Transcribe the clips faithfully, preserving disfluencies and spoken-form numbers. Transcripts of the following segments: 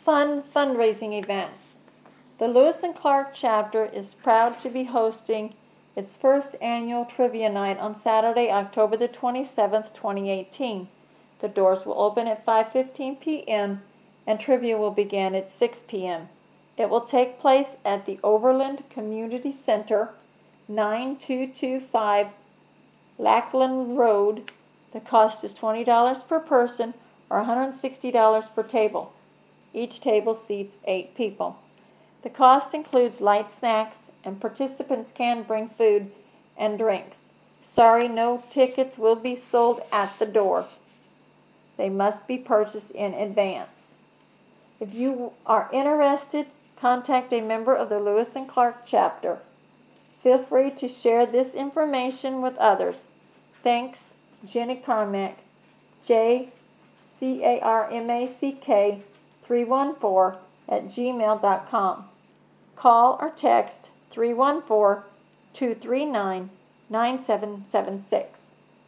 Fun fundraising events. The Lewis and Clark chapter is proud to be hosting its first annual trivia night on Saturday, October the twenty-seventh, twenty eighteen. The doors will open at five fifteen p m and trivia will begin at six p m It will take place at the Overland Community Center, nine two two five Lackland Road. The cost is twenty dollars per person or one hundred sixty dollars per table. Each table seats eight people. The cost includes light snacks, and participants can bring food and drinks. Sorry, no tickets will be sold at the door. They must be purchased in advance. If you are interested, contact a member of the Lewis and Clark chapter. Feel free to share this information with others. Thanks, Jenny Carmack, J C A R M A C K three one four at gmail dot com. Call or text three one four, two three nine, nine seven seven six.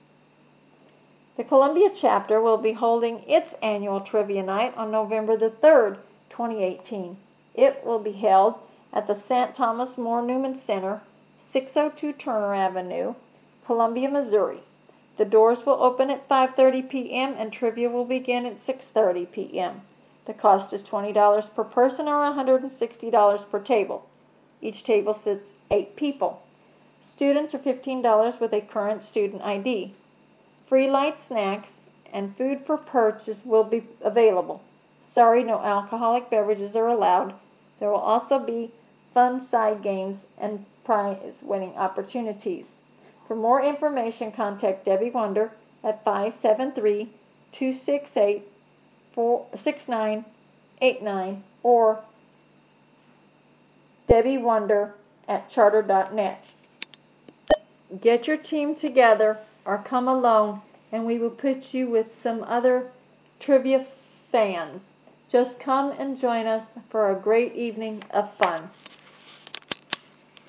The Columbia chapter will be holding its annual trivia night on November the third, twenty eighteen. It will be held at the Saint Thomas More Newman Center, six oh two Turner Avenue, Columbia, Missouri. The doors will open at five thirty p m and trivia will begin at six thirty p m The cost is twenty dollars per person or one hundred sixty dollars per table. Each table sits eight people. Students are fifteen dollars with a current student I D. Free light snacks and food for purchase will be available. Sorry, no alcoholic beverages are allowed. There will also be fun side games and prize winning opportunities. For more information, contact Debbie Wonder at five seven three, two six eight, six nine eight nine or Debbie Wonder at charter dot net. Get your team together or come alone and we will put you with some other trivia fans. Just come and join us for a great evening of fun.